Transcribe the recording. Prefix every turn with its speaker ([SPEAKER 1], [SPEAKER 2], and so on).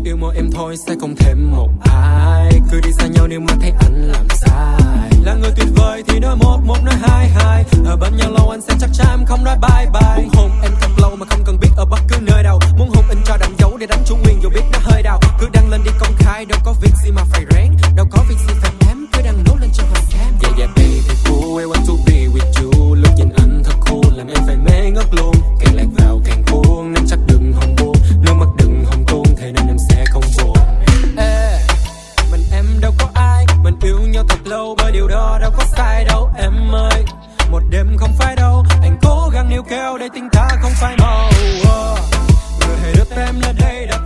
[SPEAKER 1] yêu một em thôi sẽ không thêm một ai. Cứ đi xa nhau nếu mà thấy anh làm sai. Là người tuyệt vời thì nói một, một nói hai, hai. Ở bên nhau lâu anh sẽ chắc chắn không nói bye bye. Muốn hôn em thật lâu mà không cần biết ở bất cứ nơi đâu. Muốn hôn in cho đậm dấu để đánh chủ quyền dù biết nó hơi đau. Cứ đăng lên đi công khai, đâu có việc gì mà phải rén, đâu có việc gì phải ém, cứ đăng nốt lên cho họ xem. Yeah yeah baby cool, I want to be with you. Lúc nhìn anh thật cool làm em phải mê ngất luôn. Càng lạc vào càng cuốn nên chắc đừng hòng buồn. Nước mắt đừng hòng tuôn thế nên em sẽ không buồn. Ê, mình em đâu có ai, mình yêu nhau thật lâu bởi điều đó đâu có sai đâu em ơi. Một đêm không phải đâu, anh cố gắng níu kéo để tình ta không phai màu. Người hãy đợi em là đây đâu.